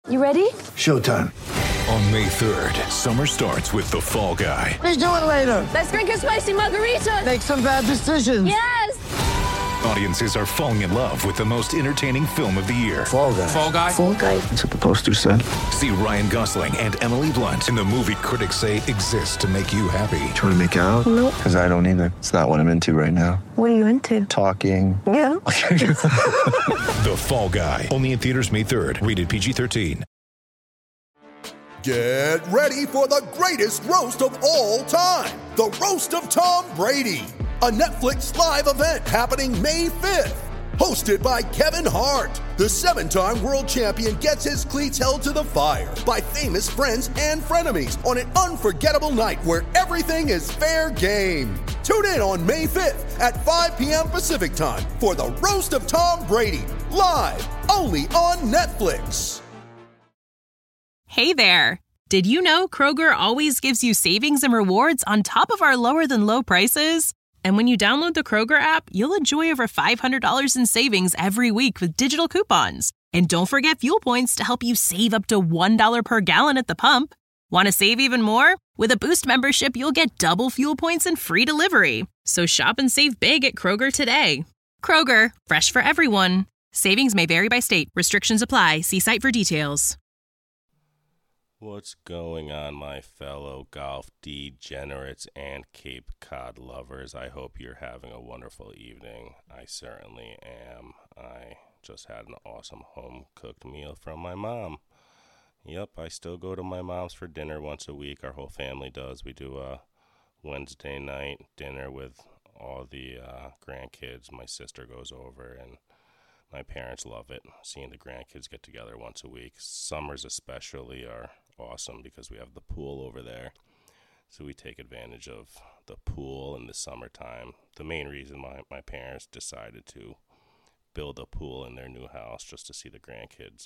You ready? Showtime. On May 3rd, summer starts with The Fall Guy. Let's do it later. Let's drink a spicy margarita. Make some bad decisions. Yes! Audiences are falling in love with the most entertaining film of the year. Fall Guy. Fall Guy? Fall Guy. That's what the poster said. See Ryan Gosling and Emily Blunt in the movie critics say exists to make you happy. Trying to make it out? Nope. Because I don't either. It's not what I'm into right now. What are you into? Talking. Yeah. The Fall Guy. Only in theaters May 3rd. Rated PG-13. Get ready for the greatest roast of all time. The Roast of Tom Brady. A Netflix live event happening May 5th. Hosted by Kevin Hart. The 7-time world champion gets his cleats held to the fire by famous friends and frenemies on an unforgettable night where everything is fair game. Tune in on May 5th at 5 p.m. Pacific time for the Roast of Tom Brady. Live only on Netflix. Hey there! Did you know Kroger always gives you savings and rewards on top of our lower-than-low prices? And when you download the Kroger app, you'll enjoy over $500 in savings every week with digital coupons. And don't forget fuel points to help you save up to $1 per gallon at the pump. Want to save even more? With a Boost membership, you'll get double fuel points and free delivery. So shop and save big at Kroger today. Kroger, fresh for everyone. Savings may vary by state. Restrictions apply. See site for details. What's going on, my fellow golf degenerates and Cape Cod lovers? I hope you're having a wonderful evening. I certainly am. I just had an awesome home-cooked meal from my mom. Yep, I still go to my mom's for dinner once a week. Our whole family does. We do a Wednesday night dinner with all the grandkids. My sister goes over, and my parents love it, seeing the grandkids get together once a week. Summers especially are awesome because we have the pool over there. So we take advantage of the pool in the summertime. The main reason my parents decided to build a pool in their new house just to see the grandkids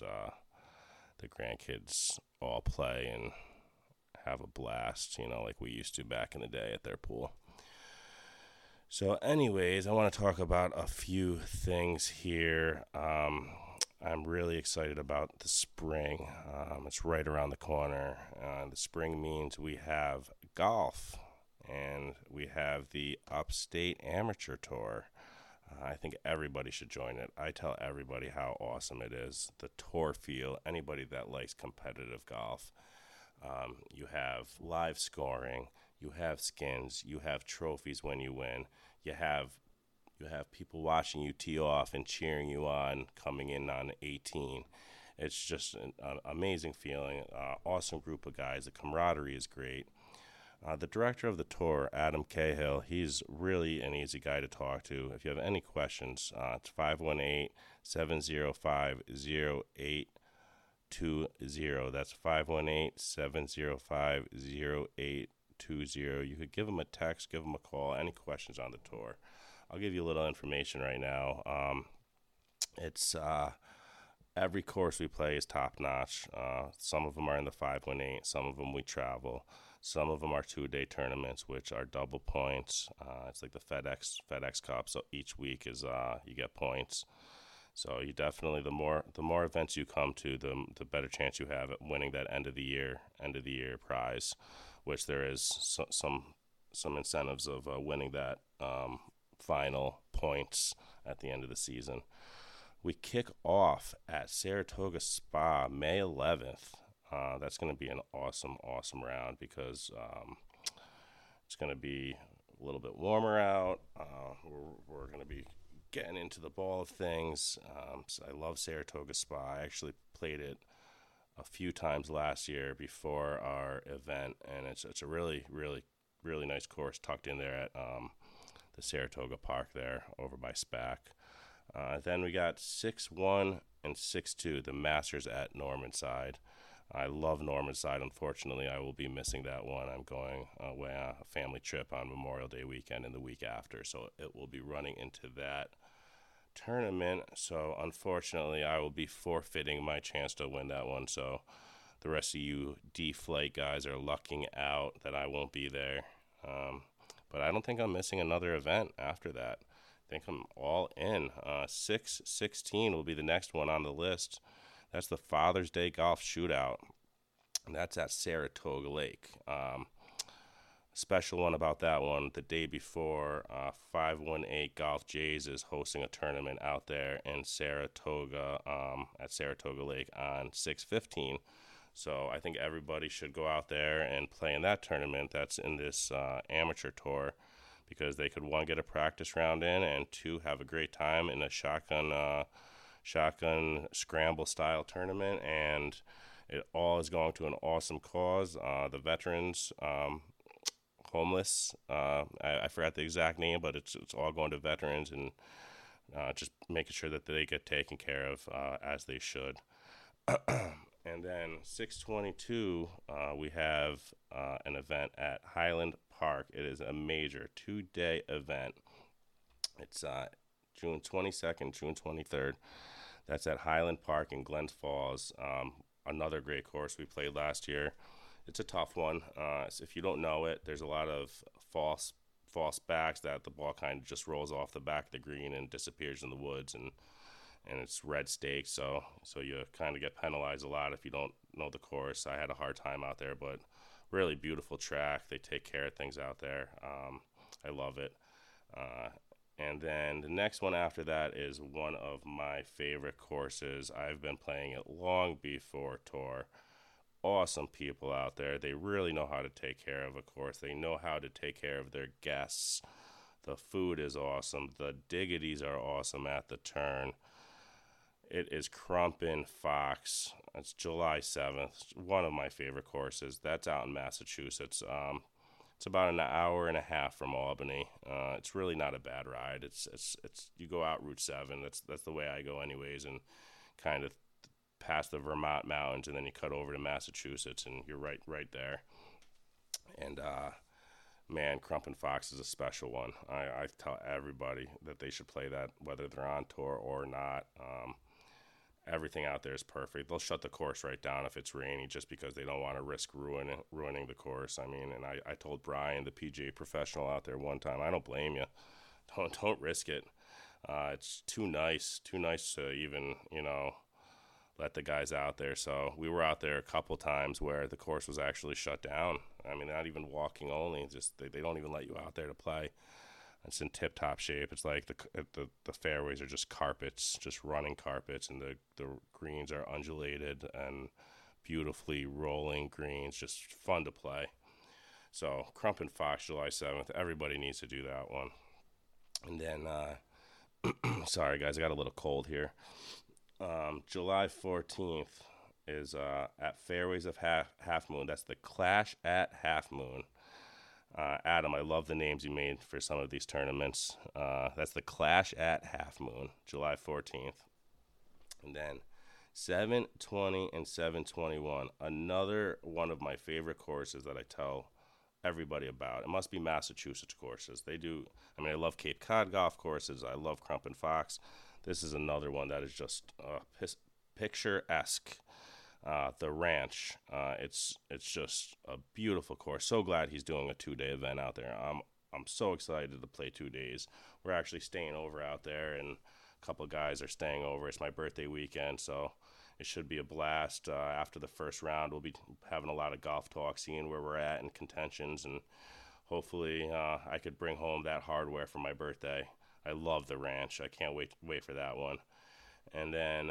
all play and have a blast, like we used to back in the day at their pool. So anyways, I want to talk about a few things here. I'm really excited about the spring. It's right around the corner. The spring means we have golf, and we have the Upstate Amateur Tour. I think everybody should join it. I tell everybody how awesome it is. The tour feel, anybody that likes competitive golf. You have live scoring. You have skins. You have trophies when you win. You have people watching you tee off and cheering you on coming in on 18. It's just an amazing feeling. Awesome group of guys. The camaraderie is great. The director of the tour, Adam Cahill, he's really an easy guy to talk to. If you have any questions, it's 518-705-0820. That's 518-705-0820. You could give him a text, give him a call, any questions on the tour. I'll give you a little information right now. It's every course we play is top notch. Some of them are in the 518, some of them we travel. Some of them are 2-day tournaments, which are double points. It's like the FedEx Cup. So each week is you get points. So you definitely the more events you come to, the better chance you have at winning that end of the year prize, which there is some incentives of winning that final points at the end of the season. We kick off at Saratoga Spa May 11th. That's going to be an awesome round because it's going to be a little bit warmer out. We're going to be getting into the ball of things. So I love Saratoga Spa. I actually played it a few times last year before our event, and it's a really nice course tucked in there at the Saratoga Park there over by SPAC. Then we got 6-1 and 6-2, the Masters at Normanside. I love Normanside. Unfortunately, I will be missing that one. I'm going away on a family trip on Memorial Day weekend and the week after, so it will be running into that tournament. So unfortunately, I will be forfeiting my chance to win that one. So the rest of you D-Flight guys are lucking out that I won't be there. But I don't think I'm missing another event after that. I think I'm all in. 6-16 will be the next one on the list. That's the Father's Day Golf Shootout, and that's at Saratoga Lake. Special one about that one, the day before, 518 Golf Jays is hosting a tournament out there in Saratoga, at Saratoga Lake on 6/15. So I think everybody should go out there and play in that tournament that's in this amateur tour, because they could, one, get a practice round in, and two, have a great time in a shotgun scramble style tournament. And it all is going to an awesome cause. The veterans, homeless, I forgot the exact name, but it's all going to veterans, and just making sure that they get taken care of as they should. And then 6/22, we have an event at Highland Park. It is a major 2-day event. It's June 22nd, June 23rd. That's at Highland Park in Glens Falls. Another great course we played last year. It's a tough one. So if you don't know it, there's a lot of false backs that the ball kind of just rolls off the back of the green and disappears in the woods, and it's red stakes, so you kind of get penalized a lot if you don't know the course. I had a hard time out there, but really beautiful track. They take care of things out there. I love it. And then the next one after that is one of my favorite courses. I've been playing it long before tour. Awesome people out there. They really know how to take care of a course. They know how to take care of their guests. The food is awesome. The diggities are awesome at the turn. It is Crumpin Fox. It's July 7th. One of my favorite courses. That's out in Massachusetts. It's about an hour and a half from Albany. It's really not a bad ride. It's you go out Route 7. That's the way I go anyways, and kind of past the Vermont mountains, and then you cut over to Massachusetts, and you're right there. And man, Crumpin Fox is a special one. I tell everybody that they should play that, whether they're on tour or not. Everything out there is perfect. They'll shut the course right down if it's rainy, just because they don't want to risk ruining the course. I mean, and I told Brian, the PGA professional out there, one time, I don't blame you. Don't risk it. It's too nice to even, let the guys out there. So we were out there a couple times where the course was actually shut down. I mean, not even walking only, just they don't even let you out there to play. It's in tip-top shape. It's like the fairways are just carpets, just running carpets, and the greens are undulated and beautifully rolling greens, just fun to play. So Crumpin Fox, July 7th. Everybody needs to do that one. And then, sorry guys, I got a little cold here. July 14th is at Fairways of Half Moon. That's the Clash at Half Moon. Adam, I love the names you made for some of these tournaments. That's the Clash at Half Moon, July 14th. And then 7/20 and 7/21, another one of my favorite courses that I tell everybody about. It must be Massachusetts courses. I love Cape Cod golf courses. I love Crumpin Fox. This is another one that is just picturesque. The Ranch, it's just a beautiful course. So glad he's doing a 2-day event out there. I'm so excited to play 2 days. We're actually staying over out there, and a couple of guys are staying over. It's my birthday weekend, so it should be a blast. After the first round, we'll be having a lot of golf talk, seeing where we're at in contentions, and hopefully I could bring home that hardware for my birthday. I love the Ranch. I can't wait for that one. And then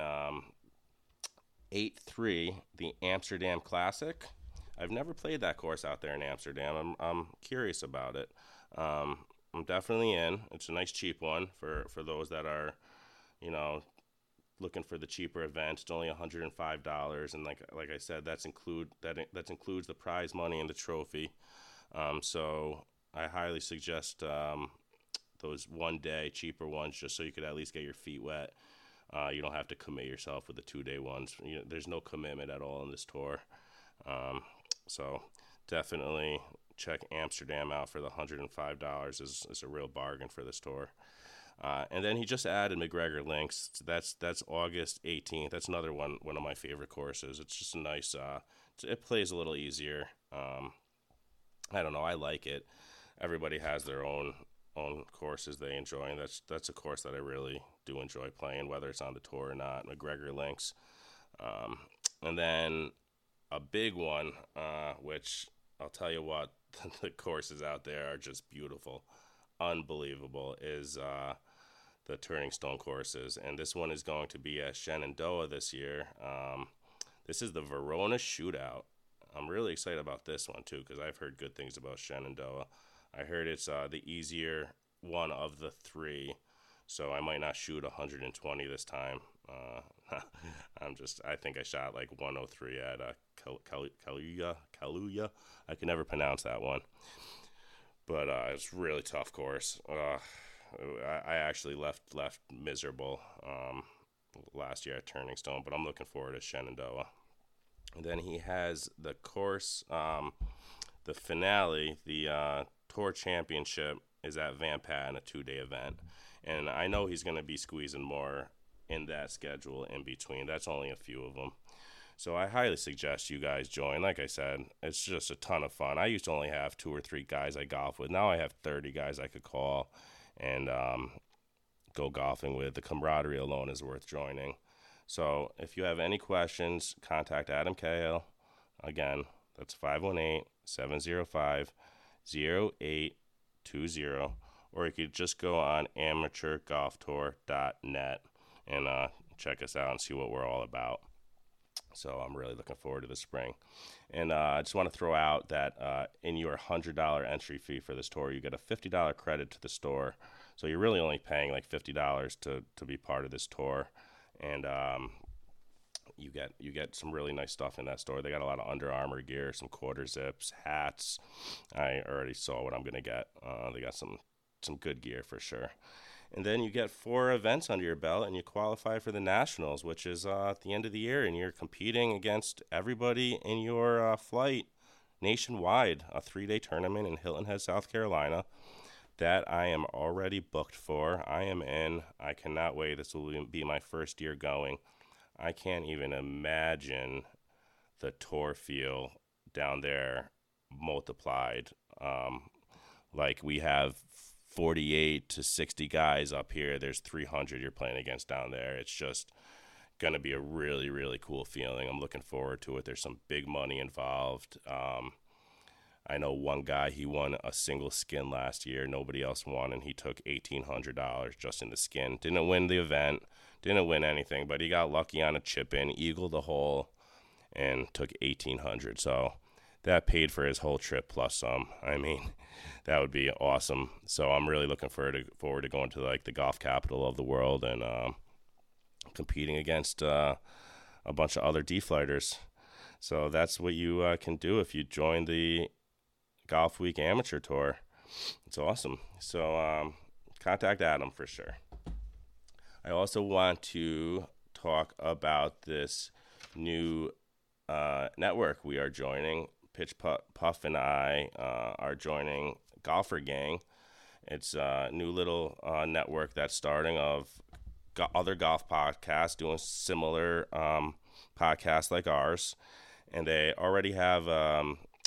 8/3, the Amsterdam Classic. I've never played that course out there in Amsterdam. I'm curious about it. I'm definitely in. It's a nice cheap one for those that are, looking for the cheaper event. It's only $105, and like I said, that includes the prize money and the trophy. So I highly suggest those 1-day cheaper ones, just so you could at least get your feet wet. You don't have to commit yourself with the 2-day ones. There's no commitment at all in this tour. So definitely check Amsterdam out for the $105 is a real bargain for this tour. And then he just added McGregor Links. That's August 18th. That's another one of my favorite courses. It's just a nice. It plays a little easier. I don't know. I like it. Everybody has their own courses they enjoy, and that's a course that I really do enjoy playing, whether it's on the tour or not. McGregor Links. And then a big one, which I'll tell you what, the courses out there are just beautiful, unbelievable, is the Turning Stone courses. And this one is going to be at Shenandoah this year. This is the Verona Shootout. I'm really excited about this one, too, because I've heard good things about Shenandoah. I heard it's the easier one of the three, so I might not shoot 120 this time. I think I shot like 103 at Kaluuya. I can never pronounce that one. But it's a really tough course. I actually left miserable last year at Turning Stone, but I'm looking forward to Shenandoah. And then he has the course, the finale, the Tour Championship is at Van Patten, a 2-day event. And I know he's going to be squeezing more in that schedule in between. That's only a few of them. So I highly suggest you guys join. Like I said, it's just a ton of fun. I used to only have 2 or 3 guys I golf with. Now I have 30 guys I could call and go golfing with. The camaraderie alone is worth joining. So if you have any questions, contact Adam Cahill. Again, that's 518-705-0820. Or you could just go on amateurgolftour.net and check us out and see what we're all about. So I'm really looking forward to the spring. And I just want to throw out that in your $100 entry fee for this tour, you get a $50 credit to the store. So you're really only paying like $50 to be part of this tour. And you get some really nice stuff in that store. They got a lot of Under Armour gear, some quarter zips, hats. I already saw what I'm going to get. They got some good gear for sure. And then you get 4 events under your belt, and you qualify for the Nationals, which is at the end of the year, and you're competing against everybody in your flight nationwide, a 3-day tournament in Hilton Head, South Carolina, that I am already booked for. I am in. I cannot wait. This will be my first year going. I can't even imagine the tour feel down there multiplied. Like we have 48 to 60 guys up here. There's 300 you're playing against down there. It's just going to be a really, really cool feeling. I'm looking forward to it. There's some big money involved. I know one guy, he won a single skin last year. Nobody else won, and he took $1,800 just in the skin. Didn't win the event, didn't win anything, but he got lucky on a chip-in, eagled the hole, and took $1,800. So that paid for his whole trip plus some. I mean, that would be awesome. So I'm really looking forward to going to like the golf capital of the world and competing against a bunch of other D-flighters. So that's what you can do if you join the Golf Week Amateur Tour. It's awesome. So contact Adam for sure. I also want to talk about this new network we are joining. Pitch Puff and I are joining Golfer Gang. It's a new little network that's starting of other golf podcasts doing similar podcasts like ours. And they already have a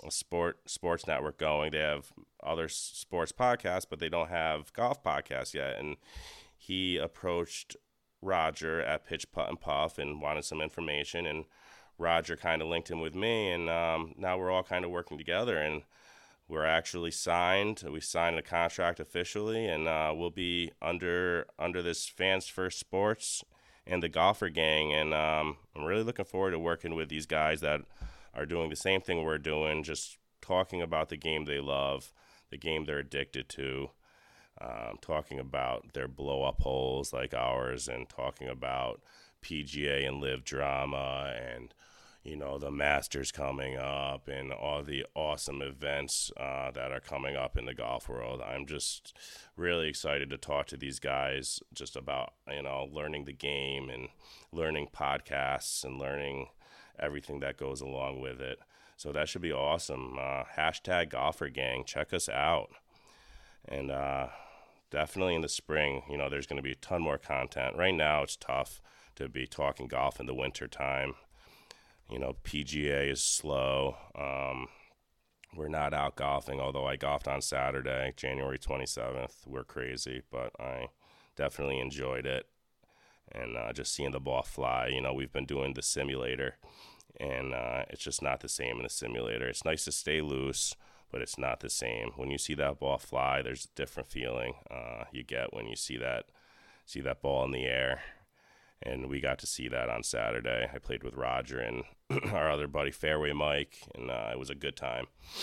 sports network going. They have other sports podcasts, but they don't have golf podcasts yet. And he approached Roger at Pitch Putt and Puff and wanted some information. And Roger kind of linked him with me. And now we're all kind of working together. And we're actually signed. We signed a contract officially. And we'll be under this Fans First Sports and the Golfer Gang. And I'm really looking forward to working with these guys that are doing the same thing we're doing, just talking about the game they love, the game they're addicted to, talking about their blow-up holes like ours, and talking about PGA and LIV drama and, you know, the Masters coming up and all the awesome events that are coming up in the golf world. I'm just really excited to talk to these guys just about, you know, learning the game and learning podcasts and learning everything that goes along with it. So that should be awesome. Hashtag Golfer Gang. Check us out. And definitely in the spring, you know, there's going to be a ton more content. Right now it's tough to be talking golf in the winter time. You know, PGA is slow. We're not out golfing, although I golfed on Saturday, January 27th. We're crazy, but I definitely enjoyed it. and just seeing the ball fly. You know, we've been doing the simulator, and it's just not the same in the simulator. It's nice to stay loose, but it's not the same. When you see that ball fly, there's a different feeling you get when you see that ball in the air. And we got to see that on Saturday. I played with Roger and our other buddy, Fairway Mike, and it was a good time.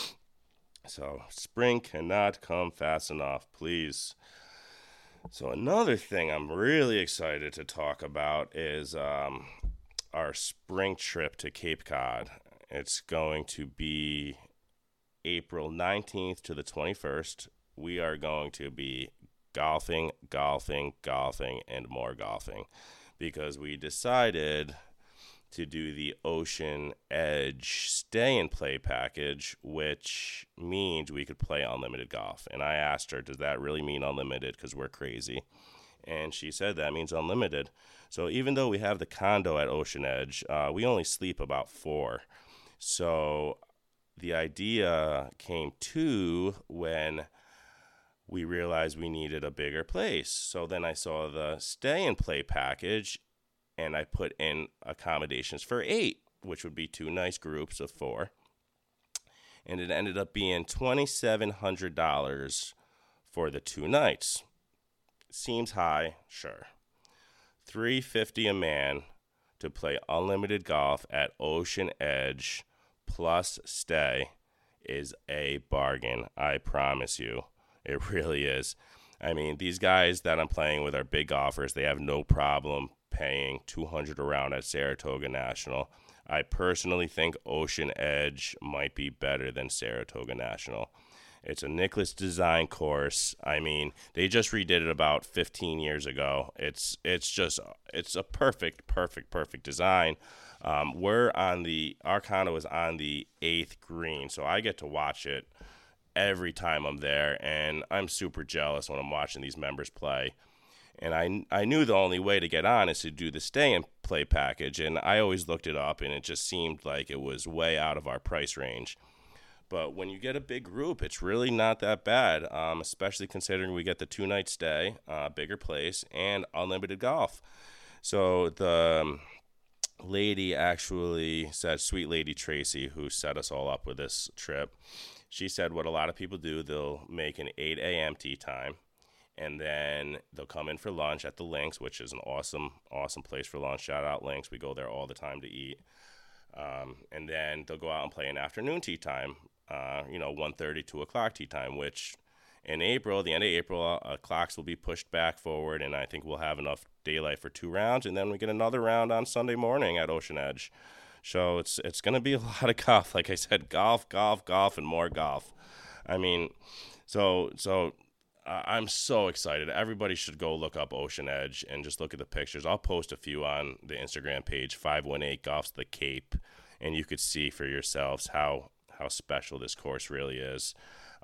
So spring cannot come fast enough, please. So another thing I'm really excited to talk about is our spring trip to Cape Cod. It's going to be April 19th to the 21st. We are going to be golfing, and more golfing, because we decided to do the Ocean Edge stay and play package, which means we could play unlimited golf. And I asked her, does that really mean unlimited? Because we're crazy. And she said that means unlimited. So even though we have the condo at Ocean Edge, we only sleep about 4. So the idea came to when we realized we needed a bigger place. So then I saw the stay and play package, and I put in accommodations for 8, which would be 2 nice groups of 4. And it ended up being $2,700 for the 2 nights. Seems high, sure. $350 a man to play unlimited golf at Ocean Edge plus stay is a bargain, I promise you. It really is. I mean, these guys that I'm playing with are big golfers. They have no problem paying $200 a round at Saratoga National. I personally think Ocean Edge might be better than Saratoga National. It's a Nicklaus design course. I mean, they just redid it about 15 years ago. It's a perfect design. Our condo is on the 8th green, so I get to watch it every time I'm there, and I'm super jealous when I'm watching these members play. And I knew the only way to get on is to do the stay and play package, and I always looked it up, and it just seemed like it was way out of our price range. But when you get a big group, it's really not that bad, especially considering we get the 2-night stay, bigger place, and unlimited golf. So the lady actually said, sweet lady Tracy, who set us all up with this trip, she said what a lot of people do, they'll make an 8 a.m. tee time, and then they'll come in for lunch at the Links, which is an awesome place for lunch. Shout out Links. We go there all the time to eat. And then they'll go out and play an afternoon tee time, 1:30, 2 o'clock tee time, which in April, the end of April, clocks will be pushed back forward, and I think we'll have enough daylight for 2 rounds, and then we get another round on Sunday morning at Ocean Edge. So it's going to be a lot of golf. Like I said, golf, and more golf. I mean, so I'm so excited. Everybody should go look up Ocean Edge and just look at the pictures. I'll post a few on the Instagram page, 518 Golf's the Cape, and you could see for yourselves how special this course really is.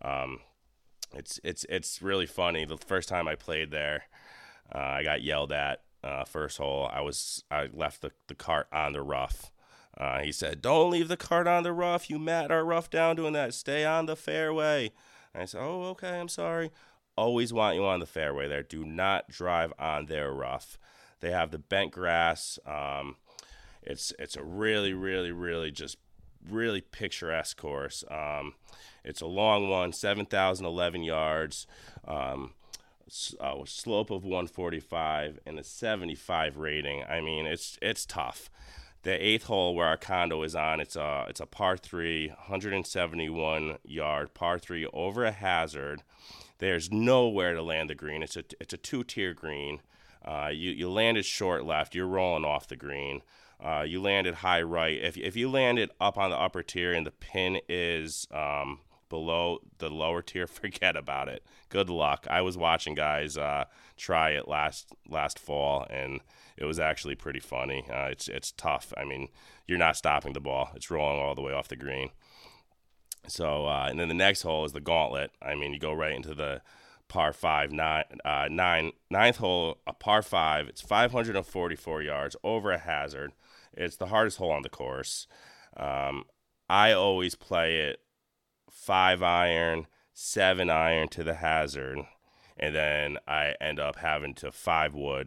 It's really funny. The first time I played there, I got yelled at first hole. I left the cart on the rough. He said, "Don't leave the cart on the rough. You mat our rough down doing that. Stay on the fairway." And I said, "Oh, okay, I'm sorry." Always want you on the fairway there. Do not drive on their rough. They have the bent grass. It's a really, really, really just really picturesque course. It's a long one, 7,011 yards, a slope of 145, and a 75 rating. I mean, it's tough. The 8th hole where our condo is on, it's a par 3, 171 yard par 3 over a hazard. There's nowhere to land the green. It's a 2-tier green. You landed short left, you're rolling off the green. You landed high right. If you landed up on the upper tier and the pin is below the lower tier, forget about it. Good luck. I was watching guys try it last fall, and it was actually pretty funny. It's tough. I mean, you're not stopping the ball. It's rolling all the way off the green. So, and then the next hole is the gauntlet. I mean, you go right into the par 5, ninth hole, a par 5. It's 544 yards over a hazard. It's the hardest hole on the course. I always play it 5-iron, 7-iron to the hazard, and then I end up having to 5-wood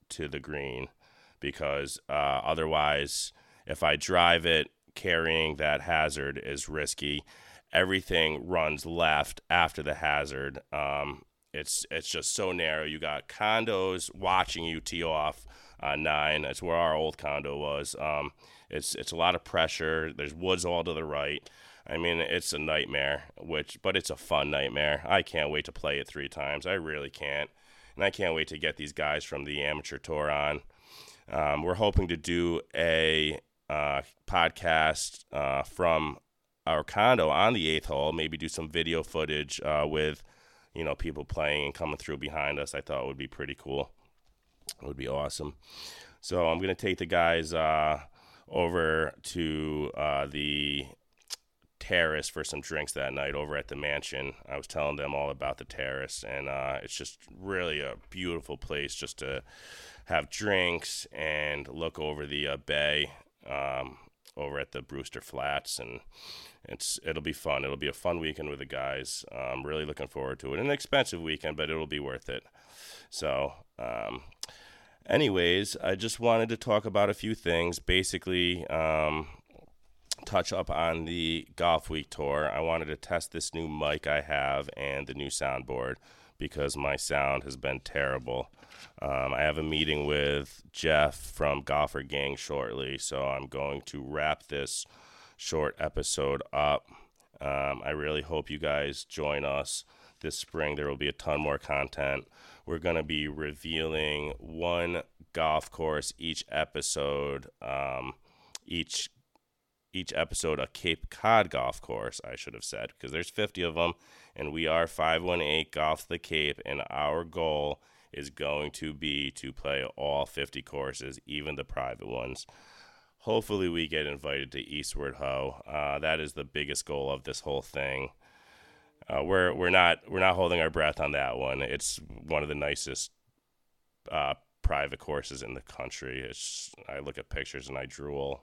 to the green, because otherwise, if I drive it carrying that hazard is risky. Everything runs left after the hazard. It's just so narrow. You got condos watching you tee off on 9. That's where our old condo was. It's a lot of pressure. There's woods all to the right. I mean, it's a nightmare, but it's a fun nightmare. I can't wait to play it 3 times. I really can't. And I can't wait to get these guys from the amateur tour on. We're hoping to do a podcast from our condo on the 8th hole, maybe do some video footage with, people playing and coming through behind us. I thought it would be pretty cool. It would be awesome. So I'm going to take the guys over to the terrace for some drinks that night over at the mansion. I was telling them all about the terrace, and it's just really a beautiful place just to have drinks and look over the bay over at the Brewster Flats, and it'll be fun. It'll be a fun weekend with the guys. I'm really looking forward to it. An expensive weekend, but it'll be worth it. So anyways, I just wanted to talk about a few things. Basically, touch up on the Golf Week tour. I wanted to test this new mic I have and the new soundboard because my sound has been terrible. I have a meeting with Jeff from Golfer Gang shortly, so I'm going to wrap this short episode up. I really hope you guys join us this spring. There will be a ton more content. We're going to be revealing one golf course each episode, each episode a Cape Cod golf course, I should have said, because there's 50 of them, and we are 518 Golf the Cape, and our goal is going to be to play all 50 courses, even the private ones. Hopefully we get invited to Eastward Ho. That is the biggest goal of this whole thing. We're not holding our breath on that one. It's one of the nicest private courses in the country. I look at pictures and I drool.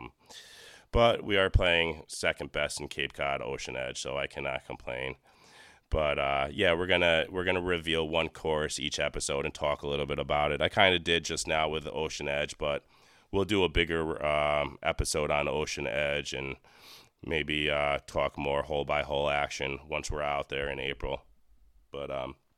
But we are playing second best in Cape Cod Ocean Edge, so I cannot complain. But yeah, we're gonna reveal one course each episode and talk a little bit about it. I kind of did just now with the Ocean Edge, but we'll do a bigger episode on Ocean Edge and maybe talk more hole by hole action once we're out there in April. But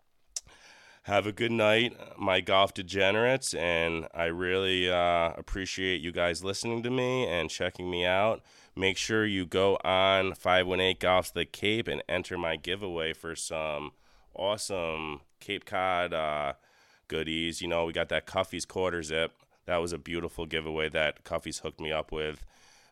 have a good night, my golf degenerates, and I really appreciate you guys listening to me and checking me out. Make sure you go on 518 Golf the Cape and enter my giveaway for some awesome Cape Cod goodies. We got that Cuffy's quarter zip. That was a beautiful giveaway that Cuffy's hooked me up with.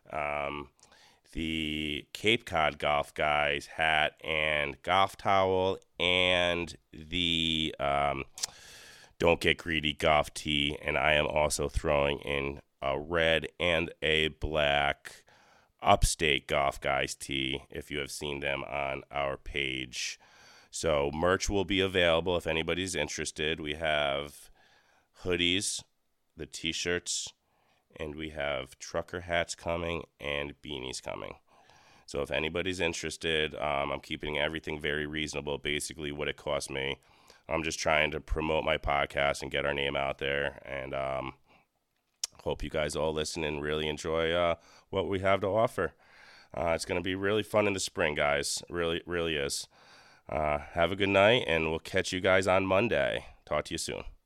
The Cape Cod Golf Guys hat and golf towel, and the Don't Get Greedy golf tee. And I am also throwing in a red and a black Upstate Golf Guys tee if you have seen them on our page. So merch will be available if anybody's interested. We have hoodies, the t-shirts, and we have trucker hats coming and beanies coming. So if anybody's interested, I'm keeping everything very reasonable, basically what it cost me. I'm just trying to promote my podcast and get our name out there. And hope you guys all listen and really enjoy what we have to offer. It's going to be really fun in the spring, guys. Really, really is. Have a good night, and we'll catch you guys on Monday. Talk to you soon.